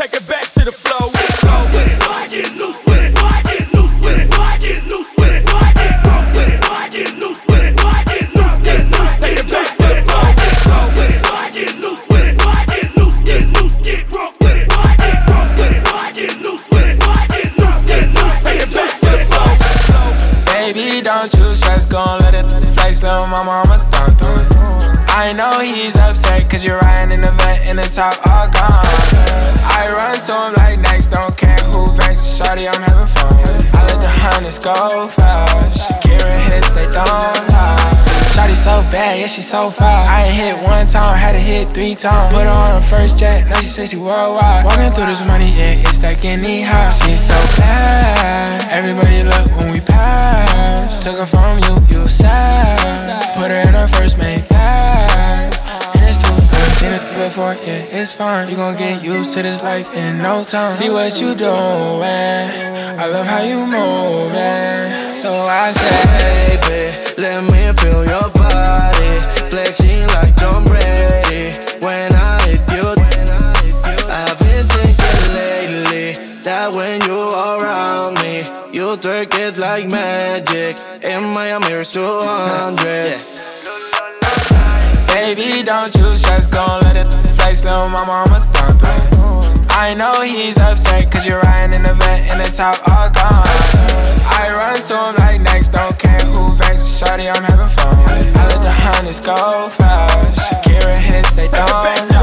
take it back to the flow. Baby, don't you stress, gon' let it flex, little mama, I'ma don't do it. I know he's upset, cause you're riding in the vet in the top, all gone. I run to him like next, don't care who vex, shawty, I'm having fun. I let the hunters go fast, Shakira hits, they don't lie. Shawty so bad, yeah, she so fine. I ain't hit one time, had to hit 3 times. Put her on her first jet, now she says she worldwide. Walking through this money, yeah, it's like any high. She's so bad, everybody look when we pass. Took her from you, you sad. Put her in her first Maybach. And it's too good, seen it before, yeah, it's fine. You gon' get used to this life in no time. See what you doing, I love how you moving. So I say, baby, let me feel your body, flexing like Tom Brady. When I hit you, I've been thinking lately that when you're around me, you twerk it like magic. In Miami, it's 200. Baby, don't you stress, gon' let it flex, little mama, I'ma don't do it. I know he's upset, cause you're riding in the vet in the top, all gone. I run to him like next, don't care who vex, shawty, I'm having fun. I let the hunters go fast, Shakira hits, they don't